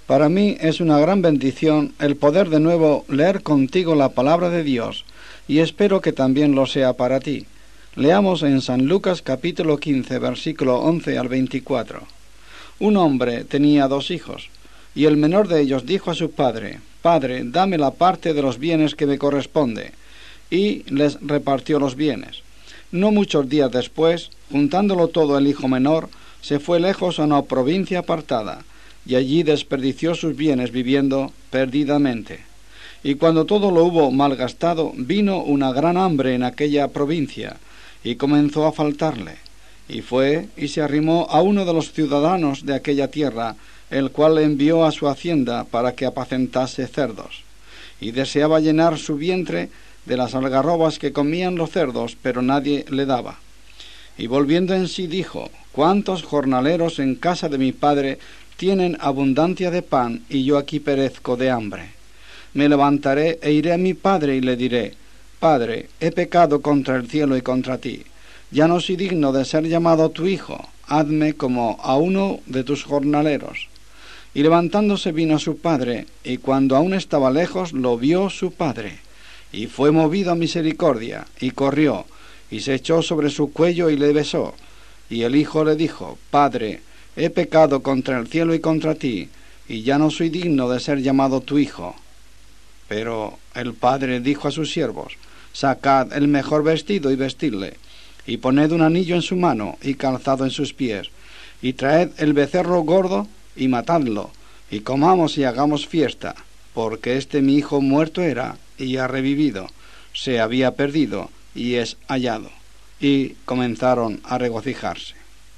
Para mí es una gran bendición el poder de nuevo leer contigo la palabra de Dios, y espero que también lo sea para ti. Leamos en San Lucas capítulo 15, versículo 11 al 24. Un hombre tenía 2 hijos, y el menor de ellos dijo a su padre: «Padre, dame la parte de los bienes que me corresponde», y les repartió los bienes. No muchos días después, juntándolo todo el hijo menor, se fue lejos a una provincia apartada, y allí desperdició sus bienes viviendo perdidamente. Y cuando todo lo hubo malgastado, vino una gran hambre en aquella provincia, y comenzó a faltarle. Y fue y se arrimó a uno de los ciudadanos de aquella tierra, el cual le envió a su hacienda para que apacentase cerdos. Y deseaba llenar su vientre de las algarrobas que comían los cerdos, pero nadie le daba. Y volviendo en sí dijo: «¿Cuántos jornaleros en casa de mi padre tienen abundancia de pan, y yo aquí perezco de hambre? Me levantaré e iré a mi padre y le diré: Padre, he pecado contra el cielo y contra ti. Ya no soy digno de ser llamado tu hijo. Hazme como a uno de tus jornaleros». Y levantándose vino a su padre, y cuando aún estaba lejos lo vio su padre, y fue movido a misericordia, y corrió, y se echó sobre su cuello y le besó. Y el hijo le dijo: «Padre, he pecado contra el cielo y contra ti, y ya no soy digno de ser llamado tu hijo». Pero el padre dijo a sus siervos: «Sacad el mejor vestido y vestidle, y poned un anillo en su mano y calzado en sus pies, y traed el becerro gordo y matadlo, y comamos y hagamos fiesta, porque este mi hijo muerto era y ha revivido, se había perdido y es hallado». Y comenzaron a regocijarse.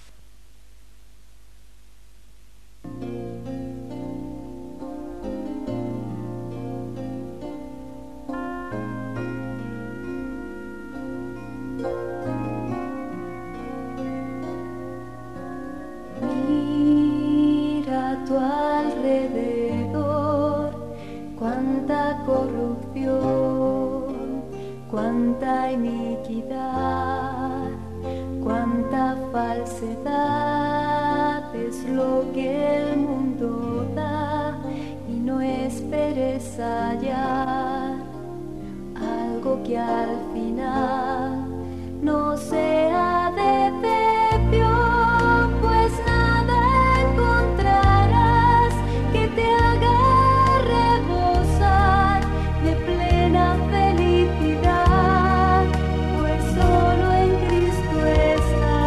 Mira a tu alrededor, cuánta corrupción, cuánta iniquidad, cuánta falsedad es lo que el mundo da, y no esperes hallar algo que al final no sea decepción, pues nada encontrarás que te haga rebosar de plena felicidad, pues solo en Cristo está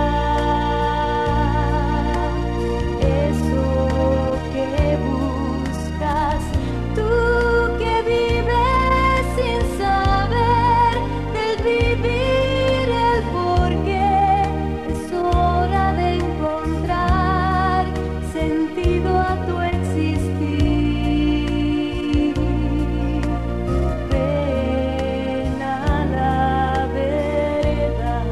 eso que buscas, tú que vives sin saber del vivir el porqué. Es hora de encontrar sentido a tu existir. Ven a la verdad.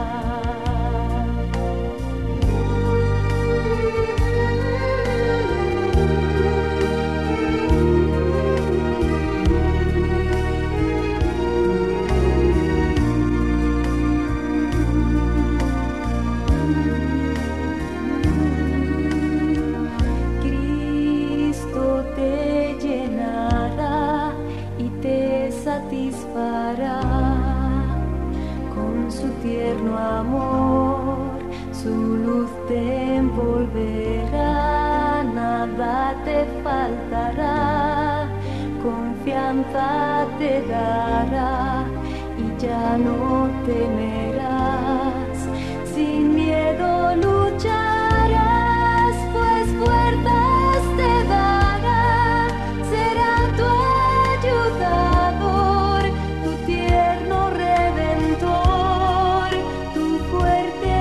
Cristo te llenará y te satisfará con su tierno amor, su luz te envolverá, nada te faltará, confianza te dará y ya no temerás, sin miedo lucharás, pues fuerzas te dará, será tu ayudador, tu tierno redentor, tu fuerte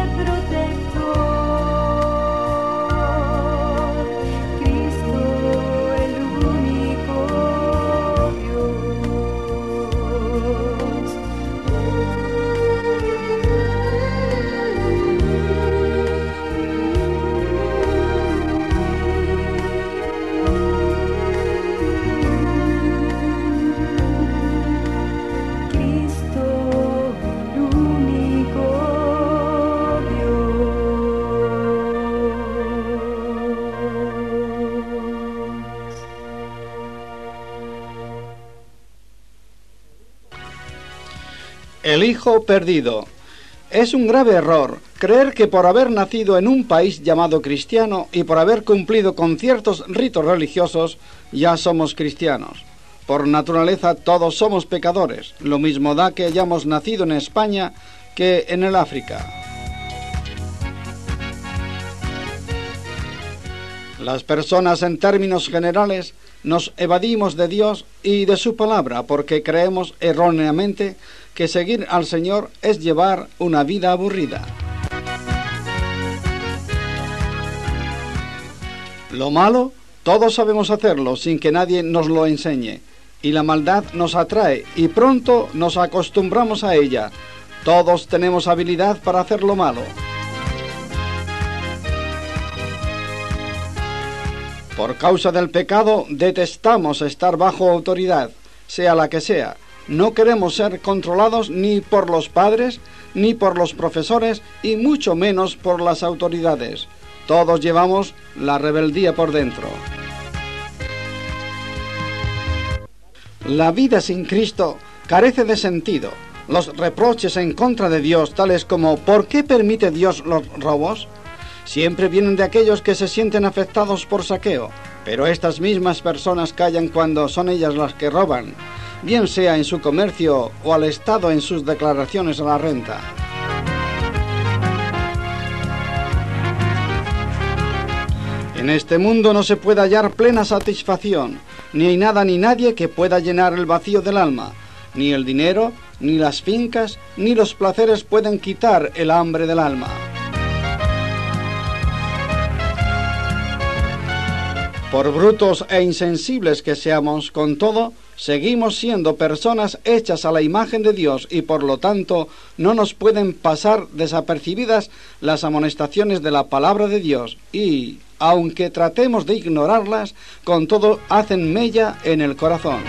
protector. Cristo el único Dios. El hijo perdido. Es un grave error creer que por haber nacido en un país llamado cristiano y por haber cumplido con ciertos ritos religiosos, ya somos cristianos. Por naturaleza todos somos pecadores, lo mismo da que hayamos nacido en España que en el África. Las personas en términos generales nos evadimos de Dios y de su palabra porque creemos erróneamente que seguir al Señor es llevar una vida aburrida. Lo malo, todos sabemos hacerlo sin que nadie nos lo enseñe, y la maldad nos atrae y pronto nos acostumbramos a ella. Todos tenemos habilidad para hacer lo malo. Por causa del pecado detestamos estar bajo autoridad, sea la que sea. No queremos ser controlados ni por los padres, ni por los profesores, y mucho menos por las autoridades. Todos llevamos la rebeldía por dentro. La vida sin Cristo carece de sentido. Los reproches en contra de Dios, tales como ¿por qué permite Dios los robos?, siempre vienen de aquellos que se sienten afectados por saqueo, pero estas mismas personas callan cuando son ellas las que roban, bien sea en su comercio o al Estado en sus declaraciones a la renta. En este mundo no se puede hallar plena satisfacción, ni hay nada ni nadie que pueda llenar el vacío del alma, ni el dinero, ni las fincas, ni los placeres pueden quitar el hambre del alma. Por brutos e insensibles que seamos, con todo, seguimos siendo personas hechas a la imagen de Dios y por lo tanto no nos pueden pasar desapercibidas las amonestaciones de la palabra de Dios y, aunque tratemos de ignorarlas, con todo hacen mella en el corazón.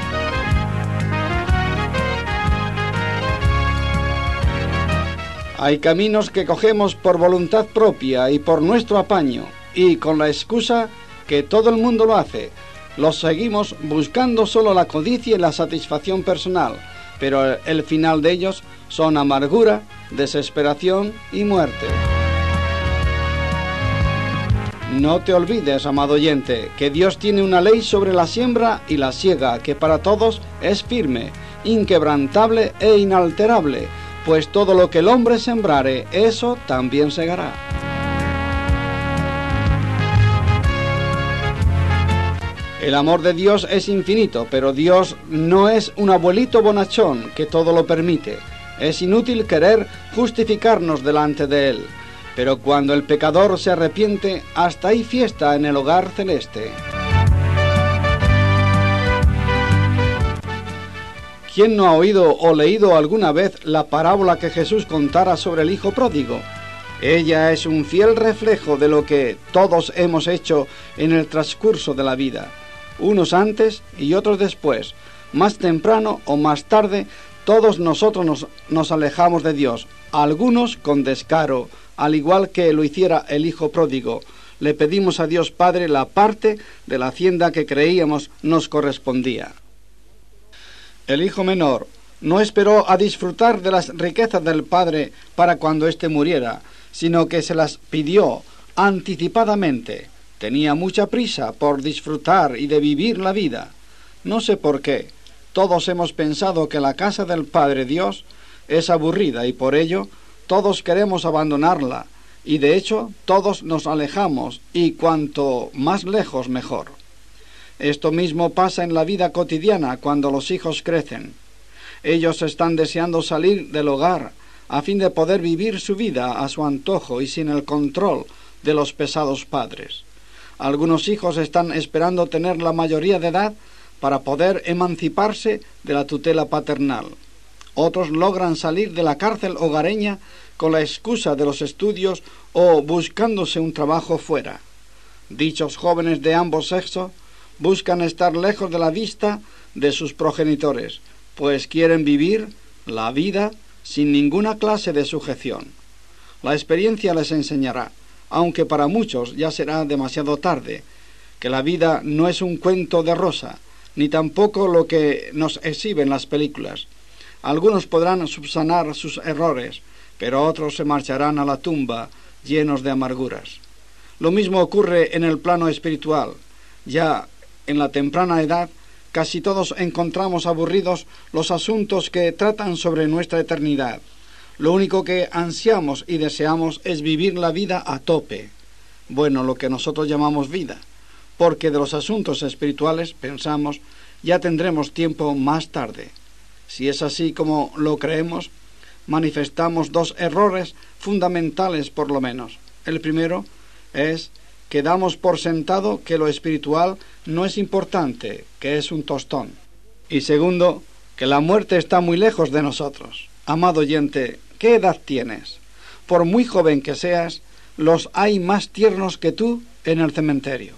Hay caminos que cogemos por voluntad propia y por nuestro apaño, y con la excusa que todo el mundo lo hace, los seguimos buscando solo la codicia y la satisfacción personal, pero el final de ellos son amargura, desesperación y muerte. No te olvides, amado oyente, que Dios tiene una ley sobre la siembra y la siega que para todos es firme, inquebrantable e inalterable, pues todo lo que el hombre sembrare, eso también segará. El amor de Dios es infinito, pero Dios no es un abuelito bonachón que todo lo permite. Es inútil querer justificarnos delante de Él, pero cuando el pecador se arrepiente, hasta hay fiesta en el hogar celeste. ¿Quién no ha oído o leído alguna vez la parábola que Jesús contara sobre el hijo pródigo? Ella es un fiel reflejo de lo que todos hemos hecho en el transcurso de la vida. Unos antes y otros después, más temprano o más tarde, todos nosotros nos alejamos de Dios, algunos con descaro, al igual que lo hiciera el hijo pródigo. Le pedimos a Dios Padre la parte de la hacienda que creíamos nos correspondía. El hijo menor no esperó a disfrutar de las riquezas del padre para cuando éste muriera, sino que se las pidió anticipadamente. Tenía mucha prisa por disfrutar y de vivir la vida. No sé por qué. Todos hemos pensado que la casa del Padre Dios es aburrida y por ello todos queremos abandonarla. Y de hecho todos nos alejamos y cuanto más lejos mejor. Esto mismo pasa en la vida cotidiana cuando los hijos crecen. Ellos están deseando salir del hogar a fin de poder vivir su vida a su antojo y sin el control de los pesados padres. Algunos hijos están esperando tener la mayoría de edad para poder emanciparse de la tutela paternal. Otros logran salir de la cárcel hogareña con la excusa de los estudios o buscándose un trabajo fuera. Dichos jóvenes de ambos sexos buscan estar lejos de la vista de sus progenitores, pues quieren vivir la vida sin ninguna clase de sujeción. La experiencia les enseñará, aunque para muchos ya será demasiado tarde, que la vida no es un cuento de rosa, ni tampoco lo que nos exhiben las películas. Algunos podrán subsanar sus errores, pero otros se marcharán a la tumba llenos de amarguras. Lo mismo ocurre en el plano espiritual. Ya en la temprana edad, casi todos encontramos aburridos los asuntos que tratan sobre nuestra eternidad. Lo único que ansiamos y deseamos es vivir la vida a tope. Bueno, lo que nosotros llamamos vida, porque de los asuntos espirituales pensamos ya tendremos tiempo más tarde. Si es así como lo creemos, manifestamos dos errores fundamentales por lo menos. El primero es que damos por sentado que lo espiritual no es importante, que es un tostón. Y segundo, que la muerte está muy lejos de nosotros. Amado oyente, ¿qué edad tienes? Por muy joven que seas, los hay más tiernos que tú en el cementerio,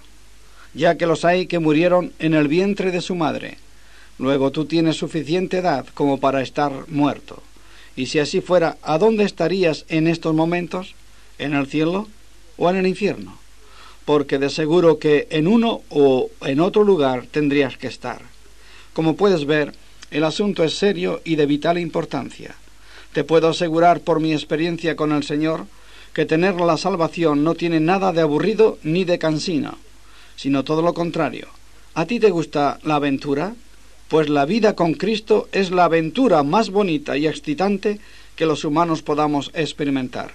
ya que los hay que murieron en el vientre de su madre. Luego tú tienes suficiente edad como para estar muerto. Y si así fuera, ¿a dónde estarías en estos momentos? ¿En el cielo o en el infierno? Porque de seguro que en uno o en otro lugar tendrías que estar. Como puedes ver, el asunto es serio y de vital importancia. Te puedo asegurar por mi experiencia con el Señor que tener la salvación no tiene nada de aburrido ni de cansino, sino todo lo contrario. ¿A ti te gusta la aventura? Pues la vida con Cristo es la aventura más bonita y excitante que los humanos podamos experimentar.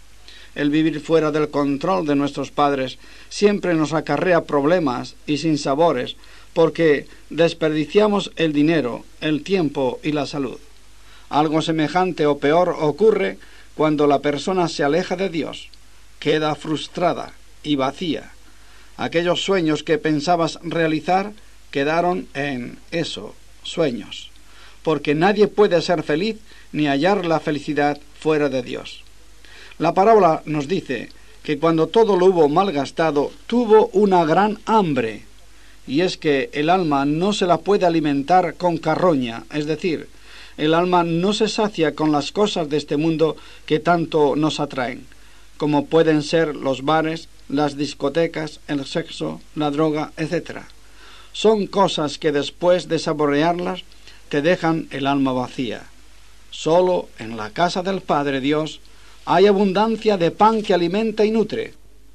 El vivir fuera del control de nuestros padres siempre nos acarrea problemas y sinsabores, porque desperdiciamos el dinero, el tiempo y la salud. Algo semejante o peor ocurre cuando la persona se aleja de Dios, queda frustrada y vacía. Aquellos sueños que pensabas realizar quedaron en eso, sueños, porque nadie puede ser feliz ni hallar la felicidad fuera de Dios. La parábola nos dice que cuando todo lo hubo malgastado, tuvo una gran hambre, y es que el alma no se la puede alimentar con carroña, es decir, el alma no se sacia con las cosas de este mundo que tanto nos atraen, como pueden ser los bares, las discotecas, el sexo, la droga, etc. Son cosas que después de saborearlas te dejan el alma vacía. Solo en la casa del Padre Dios hay abundancia de pan que alimenta y nutre.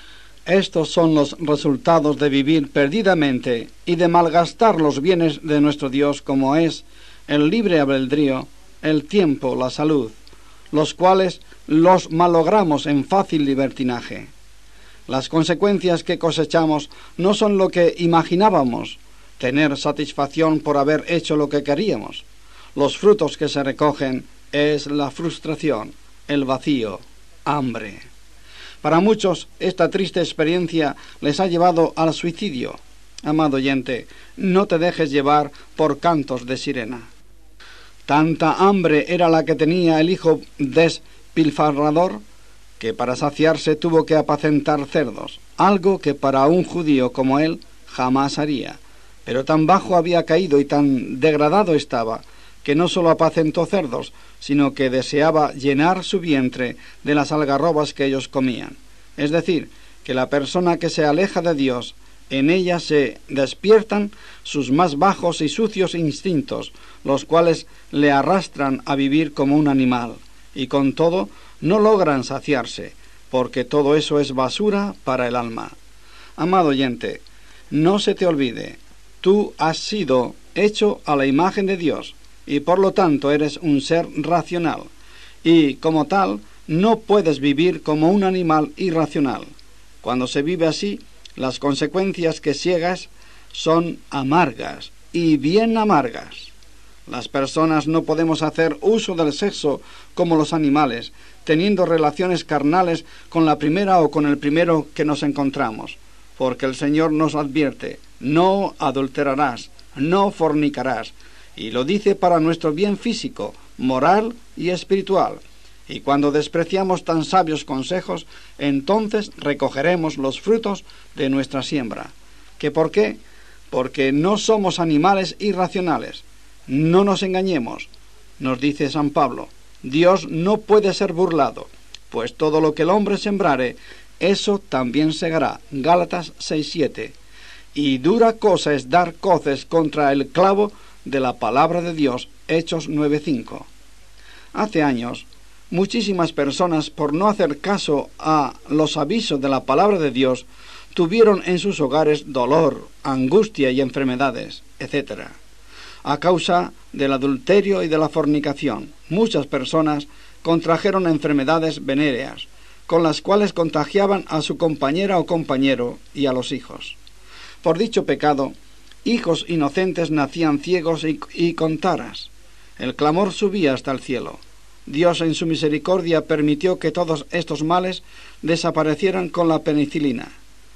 Estos son los resultados de vivir perdidamente y de malgastar los bienes de nuestro Dios, como es el libre albedrío, el tiempo, la salud, los cuales los malogramos en fácil libertinaje. Las consecuencias que cosechamos no son lo que imaginábamos, tener satisfacción por haber hecho lo que queríamos. Los frutos que se recogen es la frustración, el vacío, hambre. Para muchos, esta triste experiencia les ha llevado al suicidio. Amado oyente, no te dejes llevar por cantos de sirena. Tanta hambre era la que tenía el hijo despilfarrador, que para saciarse tuvo que apacentar cerdos, algo que para un judío como él jamás haría. Pero tan bajo había caído y tan degradado estaba, que no solo apacentó cerdos, sino que deseaba llenar su vientre de las algarrobas que ellos comían. Es decir, que la persona que se aleja de Dios, en ella se despiertan sus más bajos y sucios instintos, los cuales le arrastran a vivir como un animal, y con todo no logran saciarse, porque todo eso es basura para el alma. Amado oyente, no se te olvide, tú has sido hecho a la imagen de Dios, y por lo tanto eres un ser racional, y como tal no puedes vivir como un animal irracional. Cuando se vive así, las consecuencias que ciegas son amargas, y bien amargas. Las personas no podemos hacer uso del sexo como los animales, teniendo relaciones carnales con la primera o con el primero que nos encontramos, porque el Señor nos advierte, no adulterarás, no fornicarás, y lo dice para nuestro bien físico, moral y espiritual. Y cuando despreciamos tan sabios consejos, entonces recogeremos los frutos de nuestra siembra. ¿Que por qué? Porque no somos animales irracionales. No nos engañemos, nos dice San Pablo. Dios no puede ser burlado, pues todo lo que el hombre sembrare, eso también segará. Gálatas 6:7. Y dura cosa es dar coces contra el clavo de la palabra de Dios Hechos 9:5. Hace años, muchísimas personas, por no hacer caso a los avisos de la palabra de Dios, tuvieron en sus hogares dolor, angustia y enfermedades, etc. A causa del adulterio y de la fornicación, muchas personas contrajeron enfermedades venéreas, con las cuales contagiaban a su compañera o compañero y a los hijos. Por dicho pecado, hijos inocentes nacían ciegos y con taras. El clamor subía hasta el cielo. Dios en su misericordia permitió que todos estos males desaparecieran con la penicilina.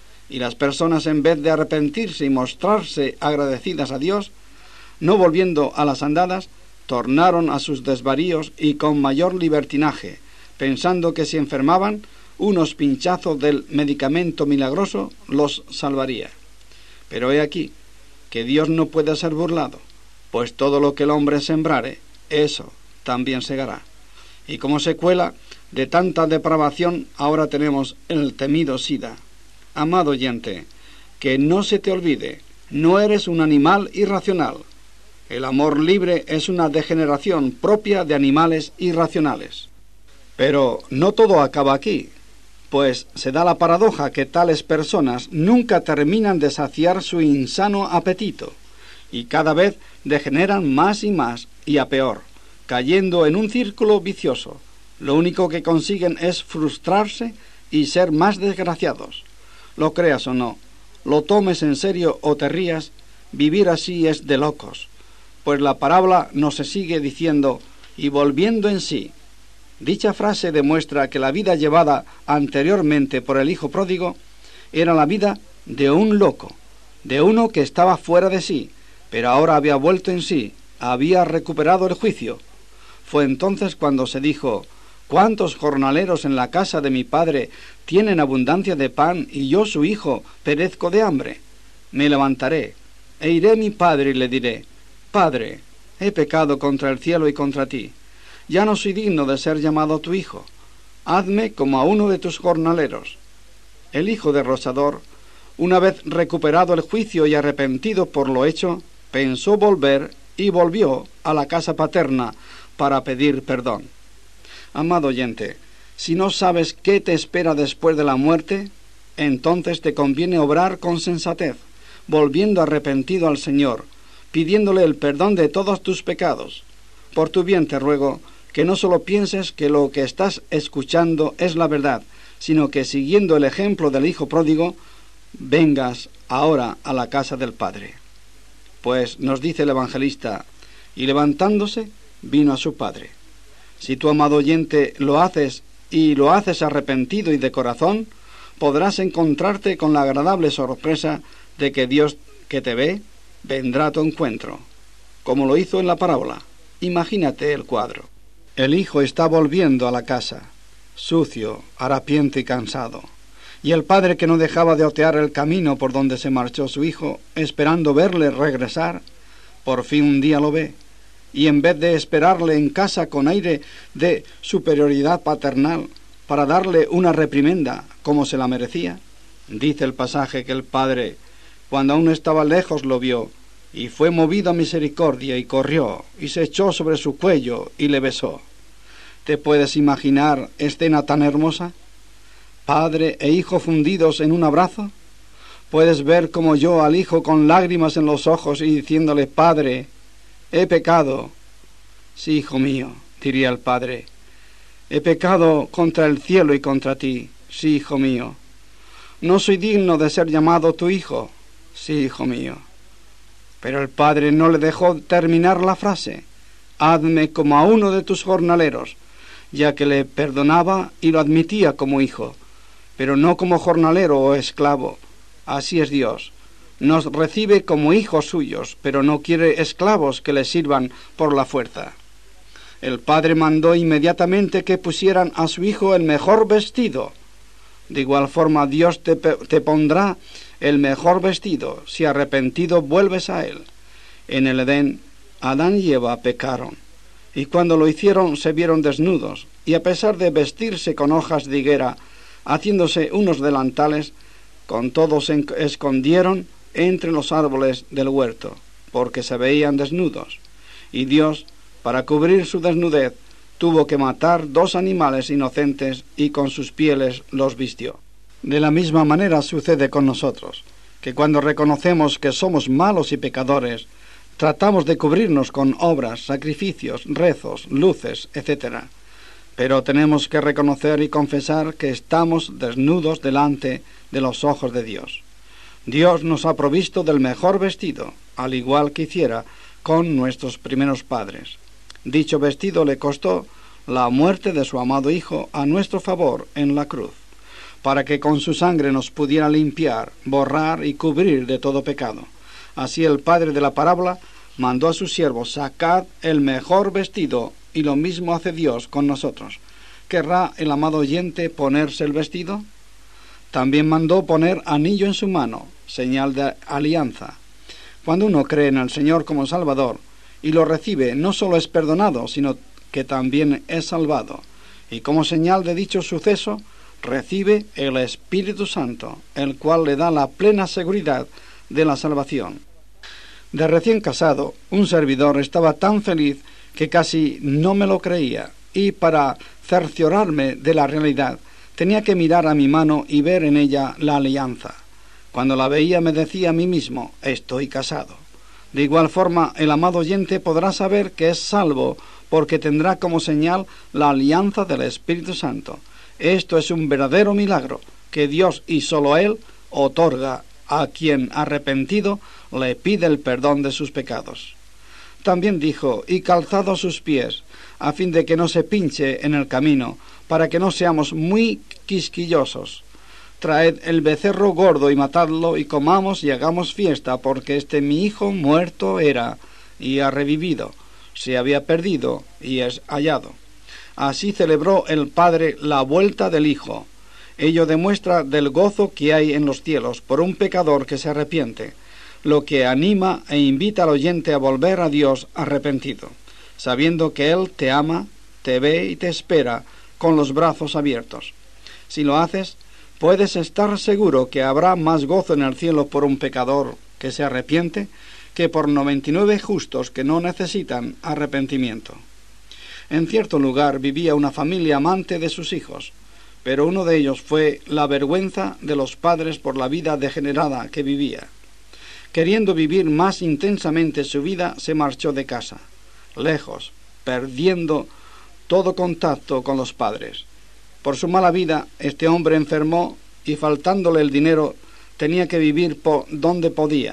Y las personas, en vez de arrepentirse y mostrarse agradecidas a Dios, no volviendo a las andadas, tornaron a sus desvaríos y con mayor libertinaje, pensando que si enfermaban, unos pinchazos del medicamento milagroso los salvaría. Pero he aquí que Dios no puede ser burlado, pues todo lo que el hombre sembrare, eso también segará. Y como secuela de tanta depravación, ahora tenemos el temido SIDA. Amado oyente, que no se te olvide, no eres un animal irracional. El amor libre es una degeneración propia de animales irracionales. Pero no todo acaba aquí, pues se da la paradoja que tales personas nunca terminan de saciar su insano apetito, y cada vez degeneran más y más y a peor, cayendo en un círculo vicioso. Lo único que consiguen es frustrarse y ser más desgraciados. Lo creas o no, lo tomes en serio o te rías, vivir así es de locos, pues la parábola nos sigue diciendo, y volviendo en sí. Dicha frase demuestra que la vida llevada anteriormente por el hijo pródigo era la vida de un loco, de uno que estaba fuera de sí, pero ahora había vuelto en sí, había recuperado el juicio. Fue entonces cuando se dijo, ¿cuántos jornaleros en la casa de mi padre tienen abundancia de pan y yo, su hijo, perezco de hambre? Me levantaré e iré a mi padre y le diré, Padre, he pecado contra el cielo y contra ti. Ya no soy digno de ser llamado tu hijo. Hazme como a uno de tus jornaleros. El hijo derrochador, una vez recuperado el juicio y arrepentido por lo hecho, pensó volver y volvió a la casa paterna para pedir perdón. Amado oyente, si no sabes qué te espera después de la muerte, entonces te conviene obrar con sensatez, volviendo arrepentido al Señor, pidiéndole el perdón de todos tus pecados. Por tu bien te ruego que no solo pienses que lo que estás escuchando es la verdad, sino que siguiendo el ejemplo del hijo pródigo, vengas ahora a la casa del Padre. Pues nos dice el evangelista, y levantándose, vino a su Padre. Si tu amado oyente lo haces y lo haces arrepentido y de corazón, podrás encontrarte con la agradable sorpresa de que Dios que te ve, vendrá a tu encuentro, como lo hizo en la parábola. Imagínate el cuadro. El hijo está volviendo a la casa, sucio, harapiento y cansado, y el padre, que no dejaba de otear el camino por donde se marchó su hijo, esperando verle regresar, por fin un día lo ve, y en vez de esperarle en casa con aire de superioridad paternal para darle una reprimenda como se la merecía, dice el pasaje que el padre, cuando aún estaba lejos, lo vio, y fue movido a misericordia, y corrió, y se echó sobre su cuello, y le besó. ¿Te puedes imaginar escena tan hermosa? Padre e hijo fundidos en un abrazo. Puedes ver como yo al hijo con lágrimas en los ojos y diciéndole, Padre, he pecado. Sí, hijo mío, diría el padre, he pecado contra el cielo y contra ti. Sí, hijo mío. No soy digno de ser llamado tu hijo. Sí, hijo mío. Pero el padre no le dejó terminar la frase. Hazme como a uno de tus jornaleros, ya que le perdonaba y lo admitía como hijo, pero no como jornalero o esclavo. Así es Dios. Nos recibe como hijos suyos, pero no quiere esclavos que le sirvan por la fuerza. El padre mandó inmediatamente que pusieran a su hijo el mejor vestido. De igual forma Dios te pondrá el mejor vestido si arrepentido vuelves a él. En el Edén, Adán y Eva pecaron, y cuando lo hicieron se vieron desnudos, y a pesar de vestirse con hojas de higuera, haciéndose unos delantales, con todo se escondieron entre los árboles del huerto, porque se veían desnudos. Y Dios Para cubrir su desnudez, tuvo que matar 2 animales inocentes y con sus pieles los vistió. De la misma manera sucede con nosotros, que cuando reconocemos que somos malos y pecadores, tratamos de cubrirnos con obras, sacrificios, rezos, luces, etc. Pero tenemos que reconocer y confesar que estamos desnudos delante de los ojos de Dios. Dios nos ha provisto del mejor vestido, al igual que hiciera con nuestros primeros padres. Dicho vestido le costó la muerte de su amado Hijo a nuestro favor en la cruz, para que con su sangre nos pudiera limpiar, borrar y cubrir de todo pecado. Así el padre de la parábola mandó a sus siervos: sacad el mejor vestido, y lo mismo hace Dios con nosotros. ¿Querrá el amado oyente ponerse el vestido? También mandó poner anillo en su mano, señal de alianza. Cuando uno cree en el Señor como Salvador y lo recibe, no solo es perdonado, sino que también es salvado. Y como señal de dicho suceso, recibe el Espíritu Santo, el cual le da la plena seguridad de la salvación. De recién casado, un servidor estaba tan feliz que casi no me lo creía, y para cerciorarme de la realidad, tenía que mirar a mi mano y ver en ella la alianza. Cuando la veía me decía a mí mismo: estoy casado. De igual forma, el amado oyente podrá saber que es salvo porque tendrá como señal la alianza del Espíritu Santo. Esto es un verdadero milagro que Dios, y sólo Él, otorga a quien arrepentido le pide el perdón de sus pecados. También dijo: y calzado sus pies, a fin de que no se pinche en el camino, para que no seamos muy quisquillosos. Traed el becerro gordo y matadlo, y comamos y hagamos fiesta, porque este mi hijo muerto era, y ha revivido, se había perdido, y es hallado. Así celebró el Padre la vuelta del Hijo. Ello demuestra del gozo que hay en los cielos por un pecador que se arrepiente, lo que anima e invita al oyente a volver a Dios arrepentido, sabiendo que Él te ama, te ve y te espera con los brazos abiertos. Si lo haces, puedes estar seguro que habrá más gozo en el cielo por un pecador que se arrepiente que por 99 justos que no necesitan arrepentimiento. En cierto lugar vivía una familia amante de sus hijos, pero uno de ellos fue la vergüenza de los padres por la vida degenerada que vivía. Queriendo vivir más intensamente su vida, se marchó de casa, lejos, perdiendo todo contacto con los padres. Por su mala vida, este hombre enfermó y, faltándole el dinero, tenía que vivir donde podía.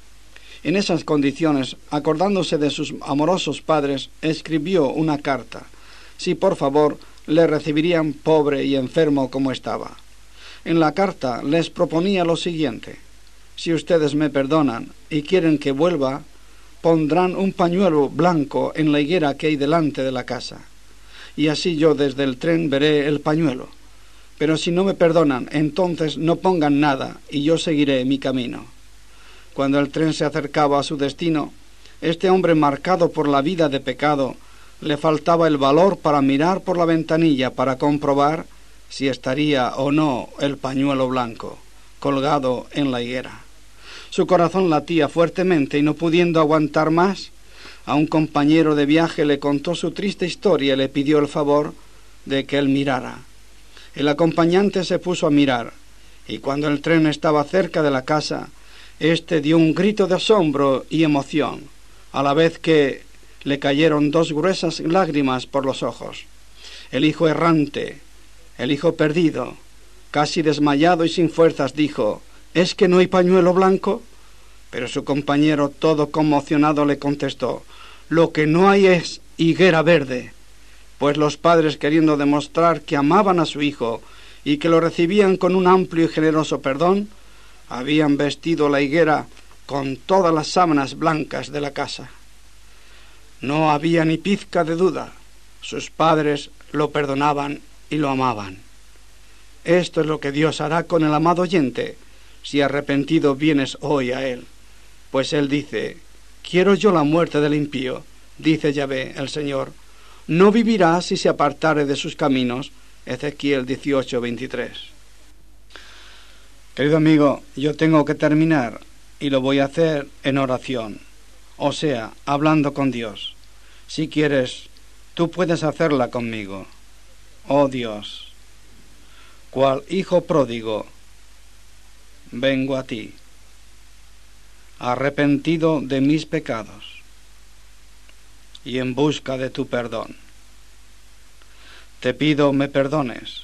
En esas condiciones, acordándose de sus amorosos padres, escribió una carta, si por favor le recibirían pobre y enfermo como estaba. En la carta les proponía lo siguiente: si ustedes me perdonan y quieren que vuelva, pondrán un pañuelo blanco en la higuera que hay delante de la casa, y así yo desde el tren veré el pañuelo. Pero si no me perdonan, entonces no pongan nada y yo seguiré mi camino. Cuando el tren se acercaba a su destino, este hombre, marcado por la vida de pecado, le faltaba el valor para mirar por la ventanilla para comprobar si estaría o no el pañuelo blanco colgado en la higuera. Su corazón latía fuertemente y, no pudiendo aguantar más, a un compañero de viaje le contó su triste historia y le pidió el favor de que él mirara. El acompañante se puso a mirar, y cuando el tren estaba cerca de la casa, éste dio un grito de asombro y emoción, a la vez que le cayeron 2 gruesas lágrimas por los ojos. El hijo errante, el hijo perdido, casi desmayado y sin fuerzas, dijo: ¿es que no hay pañuelo blanco? Pero su compañero, todo conmocionado, le contestó: lo que no hay es higuera verde. Pues los padres, queriendo demostrar que amaban a su hijo y que lo recibían con un amplio y generoso perdón, habían vestido la higuera con todas las sábanas blancas de la casa. No había ni pizca de duda: sus padres lo perdonaban y lo amaban. Esto es lo que Dios hará con el amado oyente, si arrepentido vienes hoy a Él. Pues Él dice: quiero yo la muerte del impío, dice Yahvé el Señor, no vivirá si se apartare de sus caminos. Ezequiel 18:23. Querido amigo, yo tengo que terminar, y lo voy a hacer en oración, o sea, hablando con Dios. Si quieres, tú puedes hacerla conmigo. Oh Dios, cual hijo pródigo, vengo a ti, arrepentido de mis pecados y en busca de tu perdón. Te pido me perdones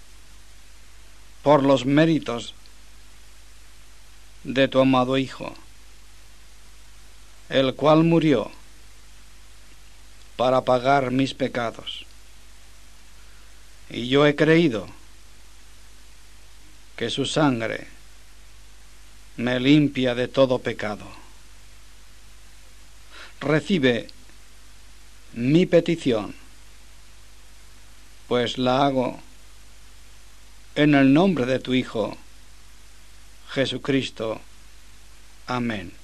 por los méritos de tu amado Hijo, el cual murió para pagar mis pecados. Y yo he creído que su sangre me limpia de todo pecado. Recibe mi petición, pues la hago en el nombre de tu Hijo, Jesucristo. Amén.